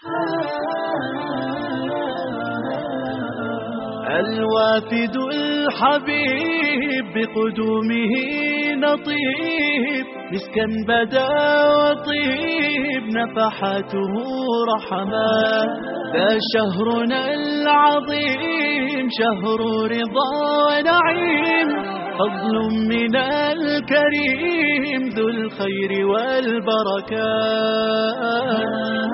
الوافد الحبيب بقدومه نطيب، مسكا بدا وطيب نفحاته رحمات. ذا شهرنا العظيم شهر رضا ونعيم، فضل من الكريم ذو الخير والبركات.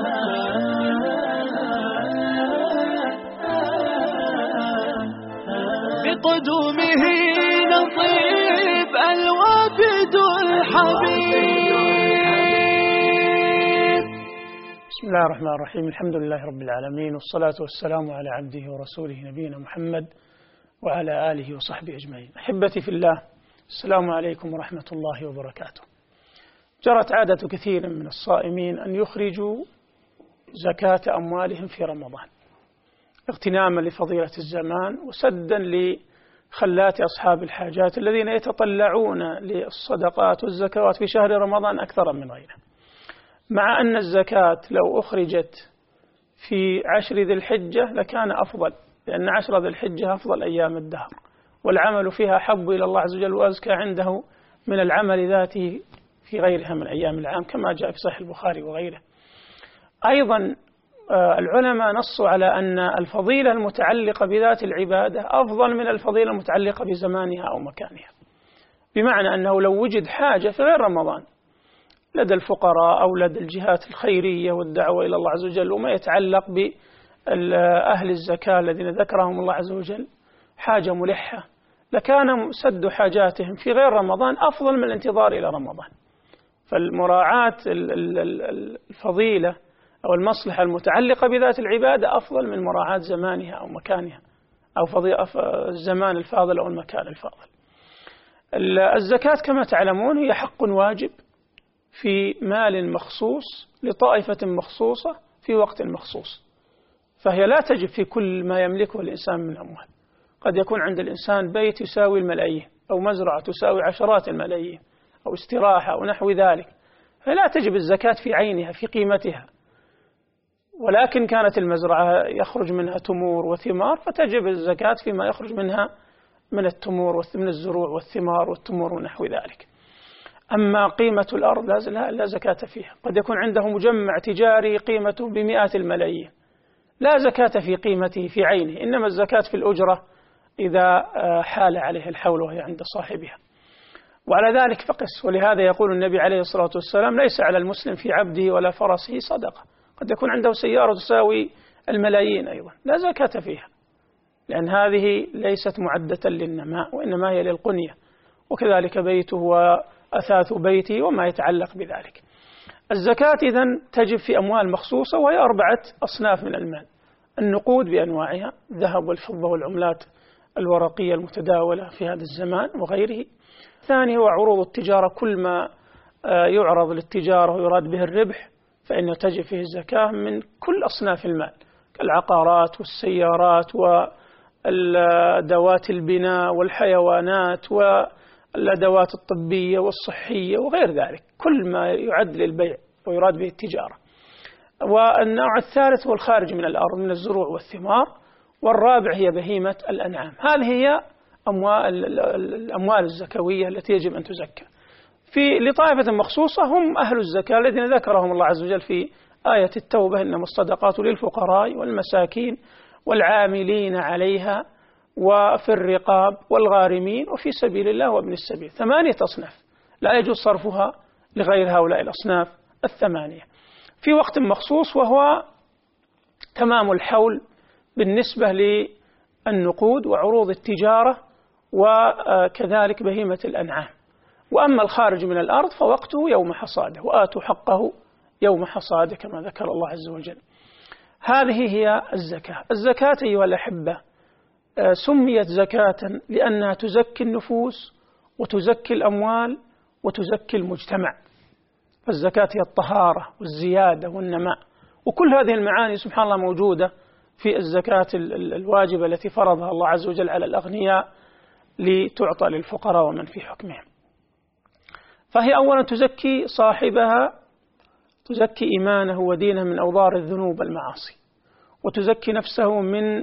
بقدومه نطيب الوافد الحبيب. بسم الله الرحمن الرحيم، الحمد لله رب العالمين، والصلاة والسلام على عبده ورسوله نبينا محمد وعلى آله وصحبه أجمعين. أحبتي في الله، السلام عليكم ورحمة الله وبركاته. جرت عادة كثير من الصائمين أن يخرجوا زكاة أموالهم في رمضان اغتناما لفضيلة الزمان وسدا لخلات أصحاب الحاجات الذين يتطلعون للصدقات والزكوات في شهر رمضان أكثر من غيره، مع أن الزكاة لو أخرجت في 10 ذي الحجة لكان أفضل، لأن 10 ذي الحجة أفضل أيام الدهر، والعمل فيها أحب إلى الله عز وجل وأزكى عنده من العمل ذاته في غيرها من أيام العام، كما جاء في صحيح البخاري وغيره. أيضا العلماء نصوا على أن الفضيلة المتعلقة بذات العبادة أفضل من الفضيلة المتعلقة بزمانها أو مكانها، بمعنى أنه لو وجد حاجة في غير رمضان لدى الفقراء أو لدى الجهات الخيرية والدعوة إلى الله عز وجل وما يتعلق بأهل الزكاة الذين ذكرهم الله عز وجل حاجة ملحة، لكان سد حاجاتهم في غير رمضان أفضل من الانتظار إلى رمضان. فالمراعاة الفضيلة أو المصلحة المتعلقة بذات العبادة أفضل من مراعاة زمانها أو مكانها أو الزمان الفاضل أو المكان الفاضل. الزكاة كما تعلمون هي حق واجب في مال مخصوص لطائفة مخصوصة في وقت مخصوص، فهي لا تجب في كل ما يملكه الإنسان من أموال. قد يكون عند الإنسان بيت يساوي الملايين أو مزرعة تساوي عشرات الملايين أو استراحة أو نحو ذلك، فلا تجب الزكاة في عينها في قيمتها، ولكن كانت المزرعة يخرج منها تمور وثمار فتجب الزكاة فيما يخرج منها من التمور ومن الزروع والثمار والتمور ونحو ذلك. أما قيمة الأرض لا زكاة فيها. قد يكون عنده مجمع تجاري قيمته بمئات الملايين، لا زكاة في قيمته في عينه، إنما الزكاة في الأجرة إذا حال عليه الحول وهي عند صاحبها، وعلى ذلك فقس. ولهذا يقول النبي عليه الصلاة والسلام: ليس على المسلم في عبده ولا فرسه صدقة. قد يكون عنده سيارة تساوي الملايين أيضا لا زكاة فيها، لأن هذه ليست معدة للنماء وإنما هي للقنية، وكذلك بيته وأثاث بيته وما يتعلق بذلك. الزكاة إذن تجب في أموال مخصوصة، وهي 4 أصناف من المال: النقود بأنواعها، الذهب والفضة والعملات الورقية المتداولة في هذا الزمان وغيره. الثاني هو عروض التجارة، كل ما يعرض للتجارة ويراد به الربح فإنه تجب فيه الزكاة من كل أصناف المال، كالعقارات والسيارات والأدوات البناء والحيوانات والأدوات الطبية والصحية وغير ذلك، كل ما يعد للبيع ويراد به التجارة. والنوع الثالث هو الخارج من الأرض من الزروع والثمار. والرابع هي بهيمة الأنعام. هذه هي الأموال الزكوية التي يجب أن تزكى لطائفة مخصوصة، هم أهل الزكاة الذين ذكرهم الله عز وجل في آية التوبة: إنما الصدقات للفقراء والمساكين والعاملين عليها وفي الرقاب والغارمين وفي سبيل الله وابن السبيل. 8 أصناف لا يجوز صرفها لغير هؤلاء الأصناف 8 في وقت مخصوص، وهو تمام الحول بالنسبة للنقود وعروض التجارة وكذلك بهيمة الأنعام. وأما الخارج من الأرض فوقته يوم حصاده، وآتوا حقه يوم حصاده كما ذكر الله عز وجل. هذه هي الزكاة. الزكاة أيها الأحبة سميت زكاة لأنها تزكي النفوس وتزكي الأموال وتزكي المجتمع، فالزكاة هي الطهارة والزيادة والنماء، وكل هذه المعاني سبحان الله موجودة في الزكاة الواجبة التي فرضها الله عز وجل على الأغنياء لتعطى للفقراء ومن في حكمهم. فهي أولا تزكي صاحبها تزكي إيمانه ودينه من أوضار الذنوب والمعاصي، وتزكي نفسه من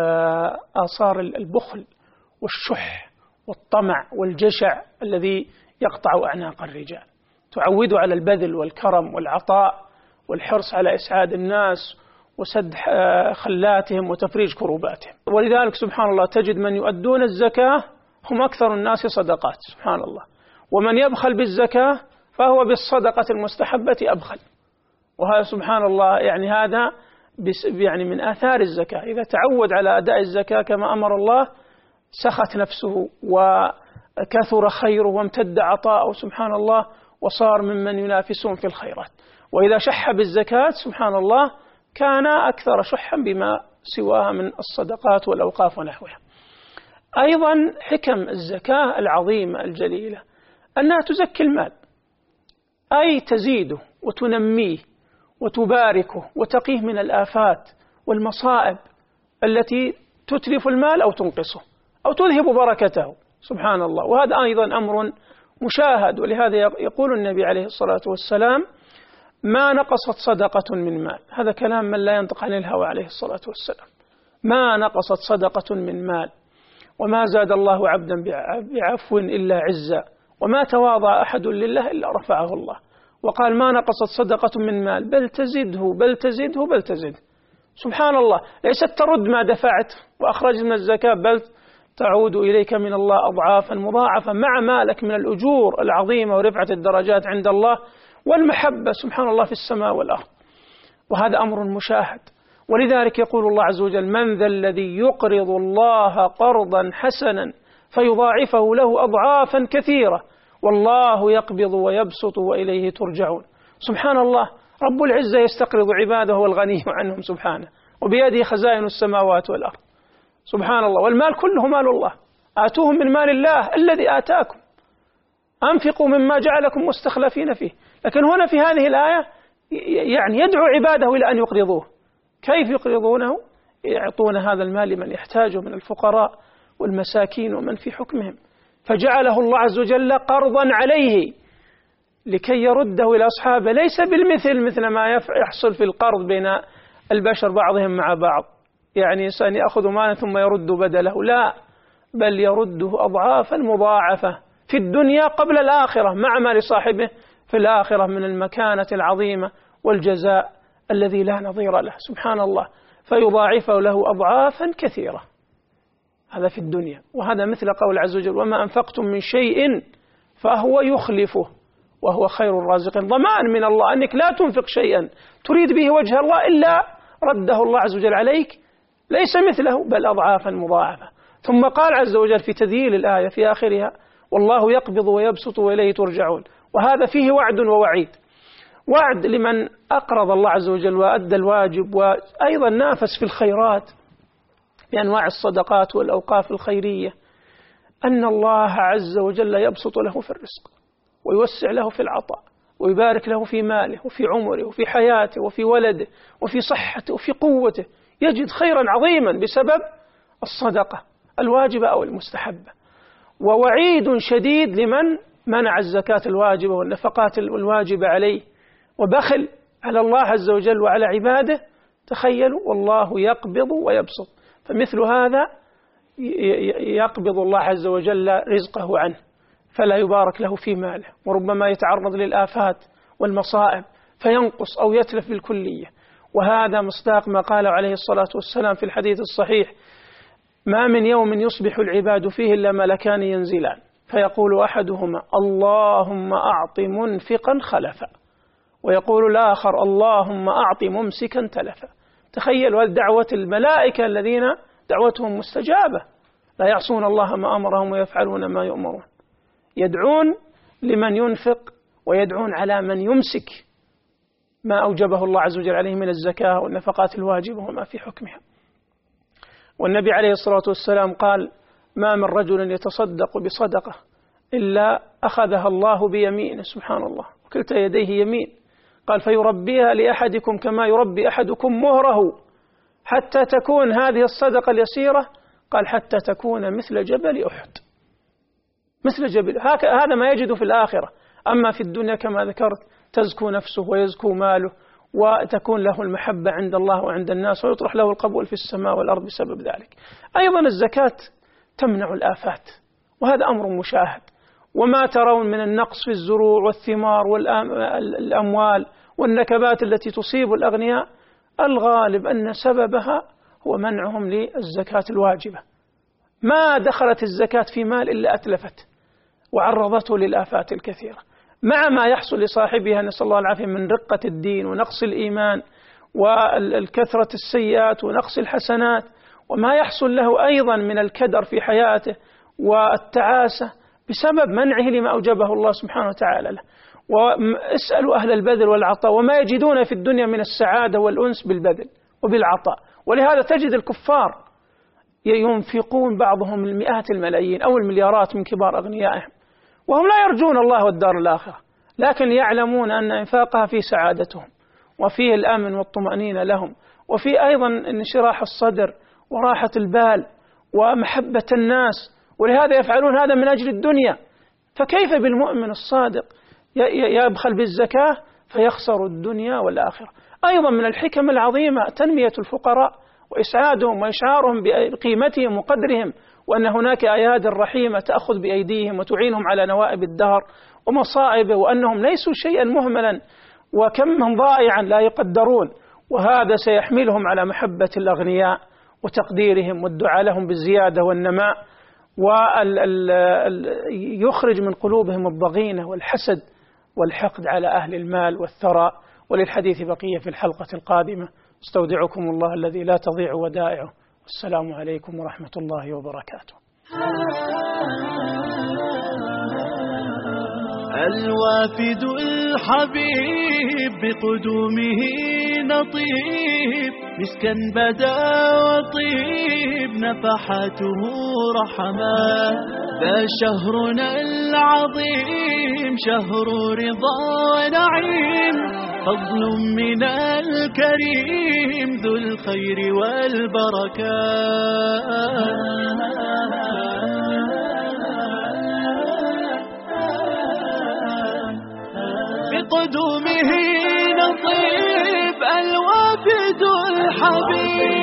آثار البخل والشح والطمع والجشع الذي يقطع أعناق الرجال، تعود على البذل والكرم والعطاء والحرص على إسعاد الناس وسد خلاتهم وتفريج كروباتهم. ولذلك سبحان الله تجد من يؤدون الزكاة هم أكثر الناس صدقات، سبحان الله، ومن يبخل بالزكاة فهو بالصدقة المستحبة أبخل. وهذا سبحان الله يعني هذا يعني من آثار الزكاة، إذا تعود على أداء الزكاة كما أمر الله سخت نفسه وكثر خيره وامتد عطاءه سبحان الله، وصار ممن ينافسون في الخيرات. وإذا شح بالزكاة سبحان الله كان أكثر شحا بما سواها من الصدقات والأوقاف ونحوها. أيضا حكم الزكاة العظيمة الجليلة أنها تزكي المال، أي تزيده وتنميه وتباركه وتقيه من الآفات والمصائب التي تتلف المال أو تنقصه أو تذهب بركته سبحان الله. وهذا أيضا أمر مشاهد، ولهذا يقول النبي عليه الصلاة والسلام ما نقصت صدقة من مال. هذا كلام من لا ينطق عن الهوى عليه الصلاة والسلام. ما نقصت صدقة من مال، وما زاد الله عبدا بعفو إلا عزا، وما تواضع أحد لله إلا رفعه الله. وقال ما نقصت صدقة من مال بل تزده بل تزده بل تزده. سبحان الله، ليست ترد ما دفعت وأخرجت من الزكاة، بل تعود إليك من الله أضعافا مضاعفة مع مالك من الأجور العظيمة ورفعة الدرجات عند الله والمحبة سبحان الله في السماء والأرض. وهذا أمر مشاهد. ولذلك يقول الله عز وجل من ذا الذي يقرض الله قرضا حسنا فيضاعفه له أضعافا كثيرة والله يقبض ويبسط وإليه ترجعون. سبحان الله، رب العزة يستقرض عباده والغني عنهم سبحانه، وبيده خزائن السماوات والأرض سبحان الله، والمال كله مال الله. آتوهم من مال الله الذي آتاكم، أنفقوا مما جعلكم مستخلفين فيه. لكن هنا في هذه الآية يعني يدعو عباده إلى أن يقرضوه. كيف يقرضونه؟ يعطون هذا المال لمن يحتاجه من الفقراء والمساكين ومن في حكمهم، فجعله الله عز وجل قرضا عليه لكي يرده إلى أصحابه، ليس بالمثل مثل ما يحصل في القرض بين البشر بعضهم مع بعض، يعني إنسان يأخذ مالا ثم يرد بدله، لا، بل يرده أضعافا مضاعفة في الدنيا قبل الآخرة مع ما لصاحبه في الآخرة من المكانة العظيمة والجزاء الذي لا نظير له سبحان الله، فيضاعفه له أضعافا كثيرة. هذا في الدنيا. وهذا مثل قول عز وجل وما أنفقتم من شيء فهو يخلفه وهو خير الرازقين. ضمان من الله أنك لا تنفق شيئا تريد به وجه الله إلا رده الله عز وجل عليك ليس مثله بل أضعافا مضاعفة. ثم قال عز وجل في تذييل الآية في آخرها والله يقبض ويبسط وإليه ترجعون. وهذا فيه وعد ووعيد. وعد لمن أقرض الله عز وجل وأدى الواجب وأيضا نافس في الخيرات بأنواع الصدقات والأوقاف الخيرية، أن الله عز وجل يبسط له في الرزق ويوسع له في العطاء ويبارك له في ماله وفي عمره وفي حياته وفي ولده وفي صحته وفي قوته، يجد خيرا عظيما بسبب الصدقة الواجبة أو المستحبة. ووعيد شديد لمن منع الزكاة الواجبة والنفقات الواجبة عليه وبخل على الله عز وجل وعلى عباده. تخيلوا والله يقبض ويبسط، فمثل هذا يقبض الله عز وجل رزقه عنه فلا يبارك له في ماله، وربما يتعرض للآفات والمصائب فينقص أو يتلف بالكلية. وهذا مصداق ما قال عليه الصلاة والسلام في الحديث الصحيح ما من يوم يصبح العباد فيه إلا ملكان ينزلان فيقول أحدهما اللهم أعط منفقا خلفا، ويقول الآخر اللهم أعط ممسكا تلفا. تخيلوا دعوة الملائكة الذين دعوتهم مستجابة لا يعصون الله ما أمرهم ويفعلون ما يؤمرون، يدعون لمن ينفق ويدعون على من يمسك ما أوجبه الله عز وجل عليه من الزكاة والنفقات الواجبة وما في حكمها. والنبي عليه الصلاة والسلام قال ما من رجل يتصدق بصدقة إلا أخذها الله بيمينه سبحان الله وكلتا يديه يمين، قال فيربيها لأحدكم كما يربي أحدكم مهره حتى تكون هذه الصدقة اليسيرة، قال حتى تكون مثل جبل أحد، مثل جبل. هذا ما يجد في الآخرة. أما في الدنيا كما ذكرت تزكو نفسه ويزكو ماله، وتكون له المحبة عند الله وعند الناس، ويطرح له القبول في السماء والأرض بسبب ذلك. أيضا الزكاة تمنع الآفات، وهذا أمر مشاهد. وما ترون من النقص في الزروع والثمار والأموال والنكبات التي تصيب الأغنياء، الغالب أن سببها هو منعهم للزكاة الواجبة. ما دخلت الزكاة في مال إلا أتلفت وعرضته للآفات الكثيرة، مع ما يحصل لصاحبها نسأل الله العافية من رقة الدين ونقص الإيمان والكثرة السيئات ونقص الحسنات، وما يحصل له أيضا من الكدر في حياته والتعاسة بسبب منعه لما أوجبه الله سبحانه وتعالى له. واسألوا أهل البذل والعطاء وما يجدون في الدنيا من السعادة والأنس بالبذل وبالعطاء. ولهذا تجد الكفار ينفقون بعضهم المئات الملايين أو المليارات من كبار أغنيائهم، وهم لا يرجون الله والدار الآخرة، لكن يعلمون أن إنفاقها في سعادتهم وفيه الأمن والطمأنينة لهم، وفي أيضا انشراح الصدر وراحة البال ومحبة الناس، ولهذا يفعلون هذا من أجل الدنيا. فكيف بالمؤمن الصادق يبخل بالزكاة فيخسر الدنيا والآخرة؟ أيضا من الحكم العظيمة تنمية الفقراء وإسعادهم وإشعارهم بقيمتهم وقدرهم، وأن هناك أياد رحيمة تأخذ بأيديهم وتعينهم على نوائب الدهر ومصائبه، وأنهم ليسوا شيئا مهملا وكم من ضائعا لا يقدرون. وهذا سيحملهم على محبة الأغنياء وتقديرهم والدعاء لهم بالزيادة والنماء، ويخرج من قلوبهم الضغينة والحسد والحقد على أهل المال والثراء. وللحديث بقية في الحلقة القادمة. استودعكم الله الذي لا تضيع ودائعه، والسلام عليكم ورحمة الله وبركاته. الوافد الحبيب بقدومه نطيب، مسكا بدا وطيب نفحاته رحمات. ذا شهرنا العظيم شهر رضا ونعيم، فضل من الكريم ذو الخير والبركات. بقدومه نطيب الوافد الحبيب.